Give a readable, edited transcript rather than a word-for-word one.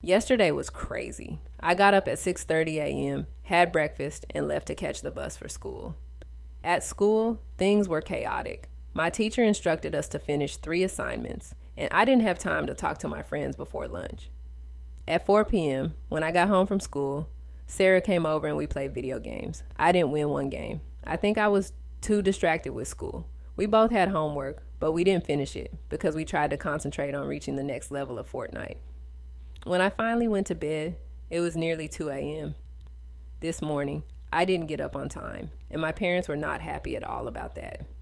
Yesterday was crazy. I got up at 6:30 a.m., had breakfast, and left to catch the bus for school. At school, things were chaotic. My teacher instructed us to finish 3 assignments, and I didn't have time to talk to my friends before lunch. At 4 p.m., when I got home from school, Sarah came over and we played video games. I didn't win one game. I think I was too distracted with school. We both had homework, but we didn't finish it because we tried to concentrate on reaching the next level of Fortnite. When I finally went to bed, it was nearly 2 a.m. This morning, I didn't get up on time, and my parents were not happy at all about that.